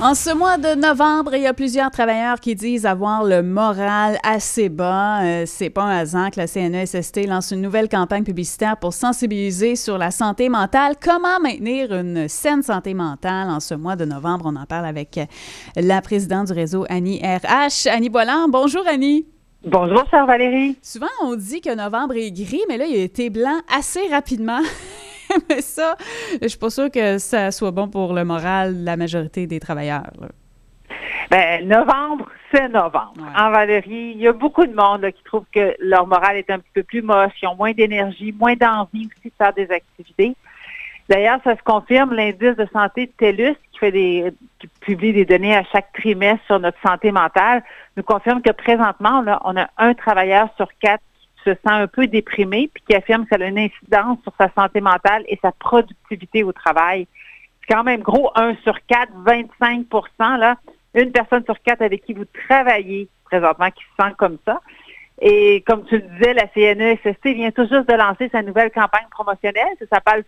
En ce mois de novembre, il y a plusieurs travailleurs qui disent avoir le moral assez bas. C'est pas un hasard que la CNESST lance une nouvelle campagne publicitaire pour sensibiliser sur la santé mentale. Comment maintenir une saine santé mentale en ce mois de novembre? On en parle avec la présidente du réseau Annie RH. Annie Boiland. Bonjour, Annie. Bonjour, chère Valérie. Souvent, on dit que novembre est gris, mais là, il a été blanc assez rapidement. Mais ça, je suis pas sûre que ça soit bon pour le moral de la majorité des travailleurs. Là. Ben, novembre, c'est novembre. Ouais. En Valérie, il y a beaucoup de monde là, qui trouve que leur moral est un petit peu plus moche, ils ont moins d'énergie, moins d'envie aussi de faire des activités. D'ailleurs, ça se confirme, l'indice de santé de TELUS, qui publie des données à chaque trimestre sur notre santé mentale, nous confirme que présentement, là, on a un travailleur sur 4 se sent un peu déprimé puis qui affirme que ça a une incidence sur sa santé mentale et sa productivité au travail. C'est quand même gros, 1 sur 4, 25 là. Une personne sur 4 avec qui vous travaillez présentement qui se sent comme ça. Et comme tu le disais, la CNESST vient tout juste de lancer sa nouvelle campagne promotionnelle. Ça s'appelle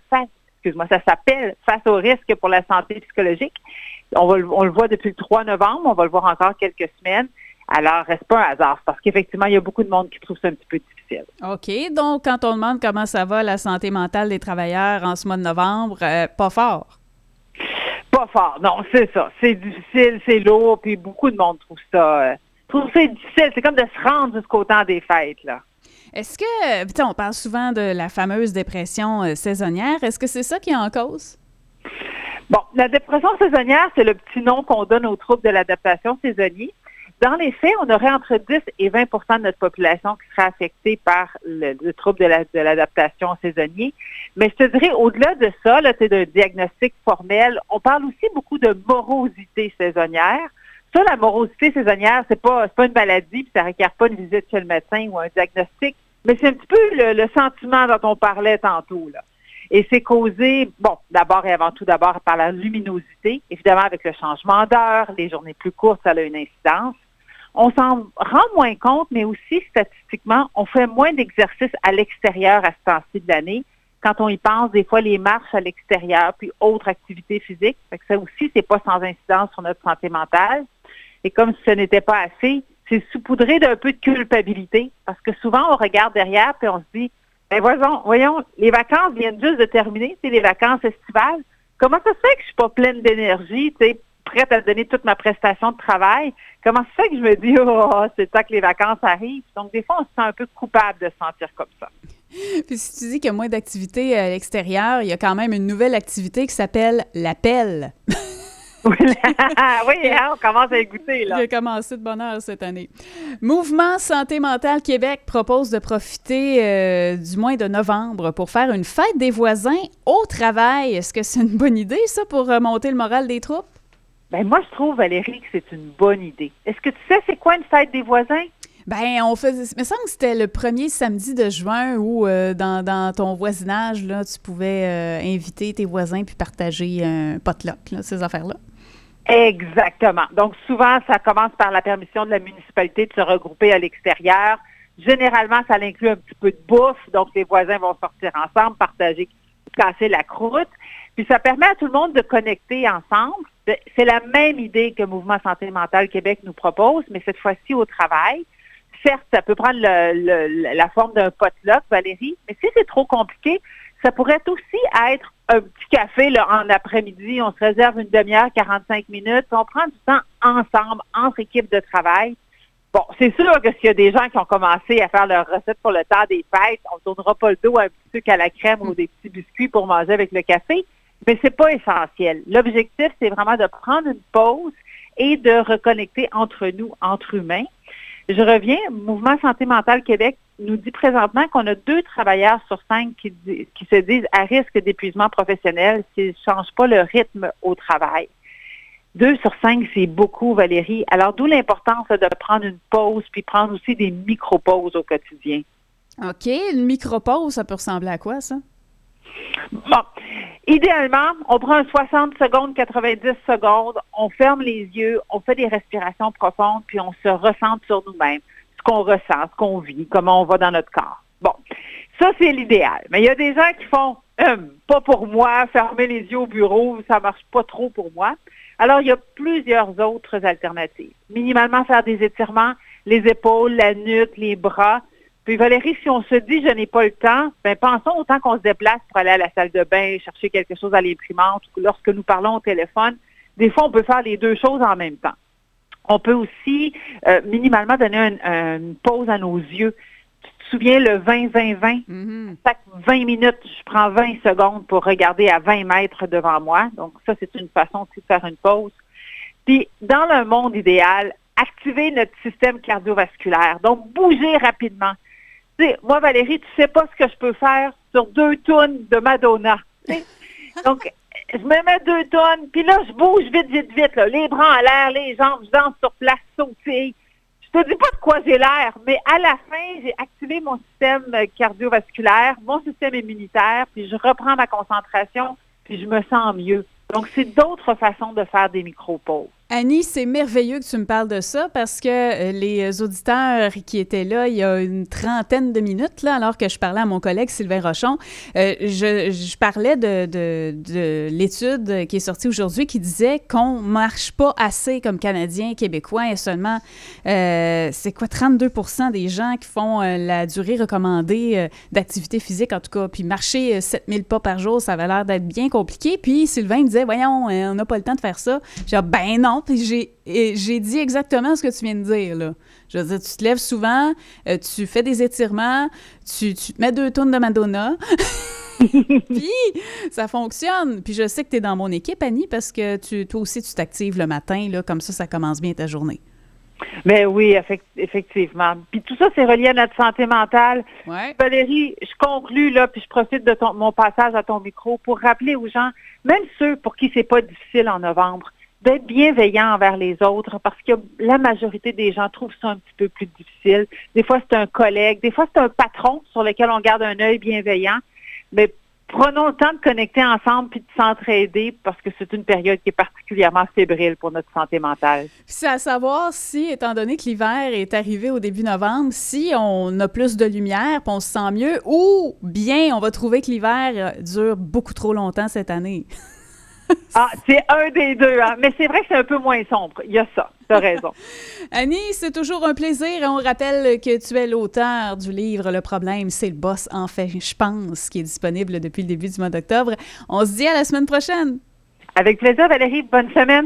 Face au risque pour la santé psychologique. On le voit depuis le 3 novembre, on va le voir encore quelques semaines. Alors, reste pas un hasard, parce qu'effectivement, il y a beaucoup de monde qui trouve ça un petit peu difficile. OK. Donc, quand on demande comment ça va, la santé mentale des travailleurs en ce mois de novembre, pas fort. Pas fort, non, c'est ça. C'est difficile, c'est lourd, puis beaucoup de monde trouve ça difficile. C'est comme de se rendre jusqu'au temps des fêtes, là. Est-ce que, on parle souvent de la fameuse dépression saisonnière. Est-ce que c'est ça qui est en cause? Bon, la dépression saisonnière, c'est le petit nom qu'on donne aux troubles de l'adaptation saisonnier. Dans les faits, on aurait entre 10 et 20 de notre population qui serait affectée par le trouble de l'adaptation saisonnier. Mais je te dirais, au-delà de ça, là, d'un diagnostic formel, on parle aussi beaucoup de morosité saisonnière. Ça, la morosité saisonnière, c'est pas une maladie, puis ça requiert pas une visite chez le médecin ou un diagnostic, mais c'est un petit peu le sentiment dont on parlait tantôt, là. Et c'est causé, d'abord et avant tout, par la luminosité. Évidemment, avec le changement d'heure, les journées plus courtes, ça a une incidence. On s'en rend moins compte, mais aussi, statistiquement, on fait moins d'exercices à l'extérieur à ce temps-ci de l'année. Quand on y pense, des fois, les marches à l'extérieur, puis autres activités physiques. Fait que ça aussi, c'est pas sans incidence sur notre santé mentale. Et comme si ce n'était pas assez, c'est saupoudré d'un peu de culpabilité. Parce que souvent, on regarde derrière, puis on se dit, voyons, les vacances viennent juste de terminer, c'est les vacances estivales. Comment ça se fait que je suis pas pleine d'énergie, prête à donner toute ma prestation de travail? Comment ça se fait que je me dis, c'est le temps que les vacances arrivent? Donc, des fois, on se sent un peu coupable de se sentir comme ça. Puis si tu dis qu'il y a moins d'activités à l'extérieur, il y a quand même une nouvelle activité qui s'appelle l'appel. Oui, on commence à écouter, là. Il a commencé de bonne heure cette année. Mouvement Santé mentale Québec propose de profiter du mois de novembre pour faire une fête des voisins au travail. Est-ce que c'est une bonne idée, ça, pour remonter le moral des troupes? Ben moi, je trouve, Valérie, que c'est une bonne idée. Est-ce que tu sais c'est quoi une fête des voisins? Ben, on faisait. Il me semble que c'était le premier samedi de juin où, dans ton voisinage, là, tu pouvais inviter tes voisins puis partager un potluck, là, ces affaires-là. Exactement. Donc, souvent, ça commence par la permission de la municipalité de se regrouper à l'extérieur. Généralement, ça inclut un petit peu de bouffe. Donc, les voisins vont sortir ensemble, partager, casser la croûte. Puis, ça permet à tout le monde de connecter ensemble. C'est la même idée que Mouvement Santé mentale Québec nous propose, mais cette fois-ci au travail. Certes, ça peut prendre la forme d'un potluck, Valérie, mais si c'est trop compliqué, ça pourrait aussi être un petit café là, en après-midi. On se réserve une demi-heure, 45 minutes. On prend du temps ensemble, entre équipes de travail. Bon, c'est sûr que s'il y a des gens qui ont commencé à faire leurs recettes pour le temps des fêtes, on ne tournera pas le dos à un petit sucre à la crème ou des petits biscuits pour manger avec le café, mais c'est pas essentiel. L'objectif, c'est vraiment de prendre une pause et de reconnecter entre nous, entre humains. Je reviens, Mouvement Santé mentale Québec nous dit présentement qu'on a 2 travailleurs sur 5 qui se disent à risque d'épuisement professionnel s'ils ne changent pas le rythme au travail. 2 sur 5, c'est beaucoup, Valérie. Alors, d'où l'importance de prendre une pause puis prendre aussi des micro-pauses au quotidien. OK. Une micro-pause, ça peut ressembler à quoi, ça? Bon. Idéalement, on prend un 60 secondes, 90 secondes, on ferme les yeux, on fait des respirations profondes, puis on se recentre sur nous-mêmes, ce qu'on ressent, ce qu'on vit, comment on va dans notre corps. Bon, ça, c'est l'idéal. Mais il y a des gens qui font pas pour moi, fermer les yeux au bureau, ça marche pas trop pour moi. Alors, il y a plusieurs autres alternatives. Minimalement, faire des étirements, les épaules, la nuque, les bras. Puis Valérie, si on se dit « je n'ai pas le temps », ben pensons au temps qu'on se déplace pour aller à la salle de bain, chercher quelque chose à l'imprimante, ou lorsque nous parlons au téléphone. Des fois, on peut faire les deux choses en même temps. On peut aussi minimalement donner une pause à nos yeux. Tu te souviens le 20-20-20? Mm-hmm. Chaque 20 minutes, je prends 20 secondes pour regarder à 20 mètres devant moi. Donc ça, c'est une façon de faire une pause. Puis, dans le monde idéal, activer notre système cardiovasculaire. Donc, bouger rapidement. Tu sais, moi, Valérie, tu sais pas ce que je peux faire sur 2 tonnes de Madonna. Donc, je me mets 2 tonnes, puis là, je bouge vite, là, les bras en l'air, les jambes, je danse sur place, sautille. Je te dis pas de quoi j'ai l'air, mais à la fin, j'ai activé mon système cardiovasculaire, mon système immunitaire, puis je reprends ma concentration, puis je me sens mieux. Donc, c'est d'autres façons de faire des micro-pauses. Annie, c'est merveilleux que tu me parles de ça parce que les auditeurs qui étaient là il y a une trentaine de minutes, là, alors que je parlais à mon collègue Sylvain Rochon, je parlais de l'étude qui est sortie aujourd'hui qui disait qu'on ne marche pas assez comme Canadiens, Québécois et seulement, c'est quoi, 32% des gens qui font la durée recommandée d'activité physique, en tout cas, puis marcher 7000 pas par jour, ça avait l'air d'être bien compliqué. Puis Sylvain me disait, voyons, on n'a pas le temps de faire ça. J'ai dit, ben non. Puis j'ai dit exactement ce que tu viens de dire, là. Je veux dire, tu te lèves souvent, tu fais des étirements, tu te mets 2 tonnes de Madonna, puis ça fonctionne. Puis je sais que tu es dans mon équipe, Annie, parce que toi aussi, tu t'actives le matin, là, comme ça commence bien ta journée. Mais oui, effectivement. Puis tout ça, c'est relié à notre santé mentale. Ouais. Valérie, je conclus là, puis je profite de mon passage à ton micro pour rappeler aux gens, même ceux pour qui c'est pas difficile en novembre, d'être bienveillant envers les autres parce que la majorité des gens trouvent ça un petit peu plus difficile. Des fois, c'est un collègue, des fois, c'est un patron sur lequel on garde un œil bienveillant. Mais prenons le temps de connecter ensemble puis de s'entraider parce que c'est une période qui est particulièrement fébrile pour notre santé mentale. C'est à savoir si, étant donné que l'hiver est arrivé au début novembre, si on a plus de lumière puis on se sent mieux ou bien on va trouver que l'hiver dure beaucoup trop longtemps cette année. Ah, c'est un des deux, hein? Mais c'est vrai que c'est un peu moins sombre. Il y a ça, tu as raison. Annie, c'est toujours un plaisir. On rappelle que tu es l'auteur du livre « Le problème, c'est le boss en fait, je pense », qui est disponible depuis le début du mois d'octobre. On se dit à la semaine prochaine. Avec plaisir, Valérie. Bonne semaine.